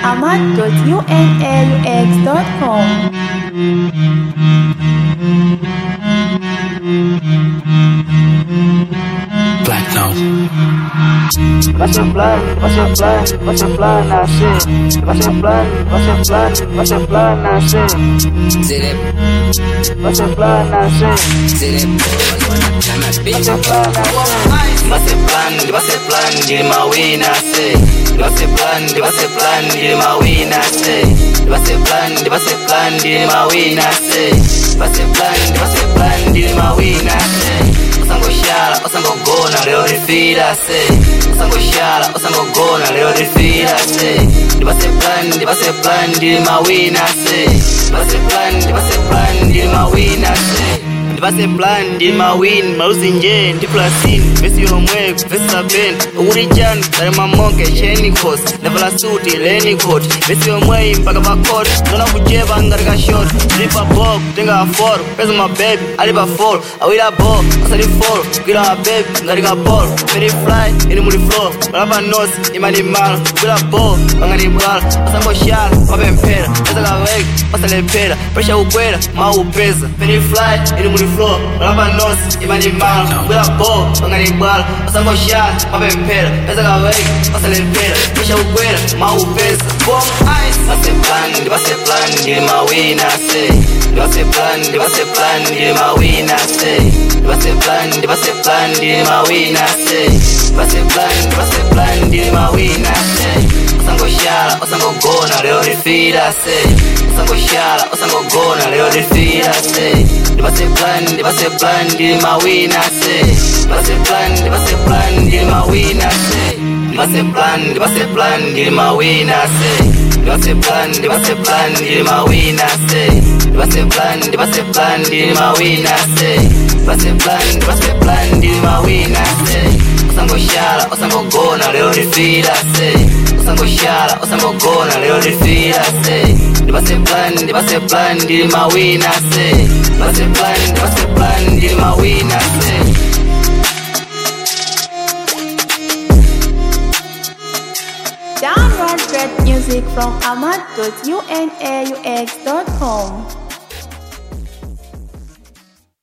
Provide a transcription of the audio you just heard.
ahmad.unaux.com. Black Note. Vai ser plano, nascer. Vai ser plano, nascer. Vai ser plano, nascer. Vai ser plano, nascer. Vai ser plano de uma win nascer. Vai ser plano de uma win nascer. Vai ser plano de uma win nascer. Vai ser plano de uma win nascer. Osango gona leo rifira se. Osango gona leo rifira se. Vai ser plan de uma win nascer. Vai ser plan de uma win nascer. Vai ser plan de uma win, maluzinje, de plasin, vesi homwe, vesi saben, urijan, darema monke, sheni kos, level suti, leni coat, vesi homwe, mpaka bakot, nona kujeva ngarga short, dripa bog, tenga for, peso my baby, aliba fall, awila bog, asali fall, gira my baby, ngarga ball, very fly, ini muri flow, malapa nose, imani mal, gira ball, mangani bral, asango shal, mabempera, asaga weg, asale pera, pressure ukwera, maupeza, very fly, ini muri flow, malapa nose, imani mal, gira ball, mangani bral, asango shal, mabempera, asaga weg, asale pera, pressure ukwera, maupeza, bomb ice, vai ser plan, de uma win nascer. Vai ser plan, de uma win nascer. Vai ser plan, de uma win nascer. Vai ser plan, de uma win nascer. Osango gona leo rifira se. Osango gona leo rifira se. Vai ser plan, de uma win nascer. Vai ser plan, de uma win nascer. Vai ser plan, de uma win nascer. Vai ser plan, de uma win nascer. Vai ser plan, de uma win nascer. Vai ser plan, de uma win nascer. Osango gona leo rifira se. Osango gona leo rifira se. Vai ser plan, de uma win nascer. Vai ser plan, de uma win nascer. Download great music from ahmad.unaux.com.